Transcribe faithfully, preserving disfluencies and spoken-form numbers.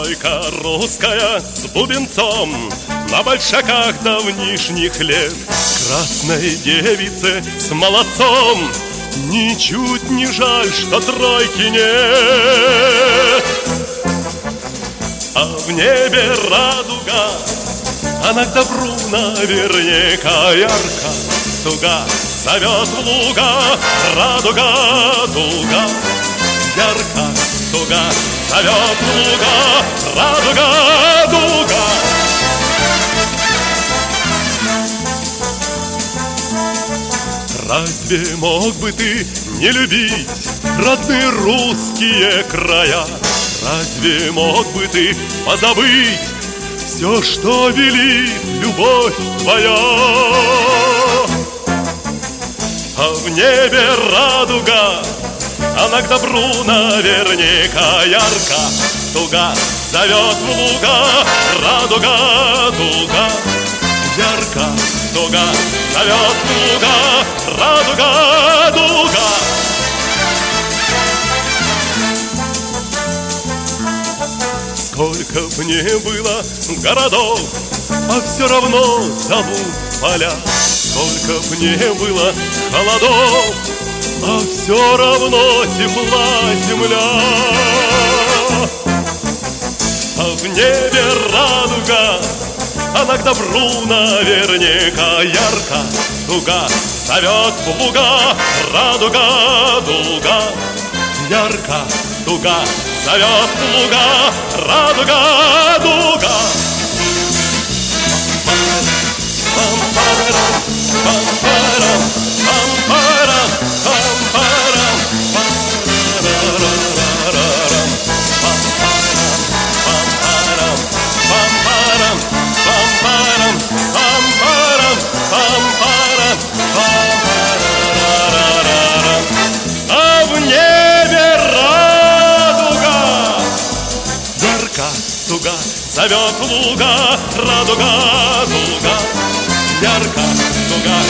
Тройка русская с бубенцом на большаках давнишних лет. Красной девице с молодцом ничуть не жаль, что тройки нет. А в небе радуга, она к добру наверняка ярко. Туга зовет в луга, радуга, туга, ярко. Туга зовет в луга, радуга, туга. Разве мог бы ты не любить родные русские края? Разве мог бы ты позабыть все, что велит любовь твоя? А в небе радуга, она к добру наверняка ярко. Туга зовет в луга, радуга, туга, ярко. Туга зовет в луга, радуга, туга. Сколько б не было городов, а все равно зовут поля. Сколько б не было холодов, а все равно тепла земля. А в небе радуга, она к добру наверняка ярко. Туга зовет в луга, радуга, туга, ярко. Туга зовет в луга, радуга, туга. Пам-парам, пам-парам, пам-парам, пам-парам, пам-парам, пам-парам, пам-парам, пам-парам, пам-парам, пам-парам, пам-парам. А в небе радуга, ярко. Туга зовет в луга, радуга, туга, ярко. Туга